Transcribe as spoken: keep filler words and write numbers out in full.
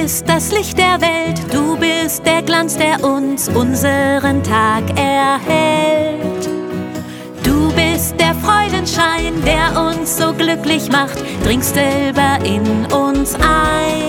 bist das Licht der Welt, du bist der Glanz, der uns unseren Tag erhält. Du bist der Freudenschein, der uns so glücklich macht, dringst selber in uns ein.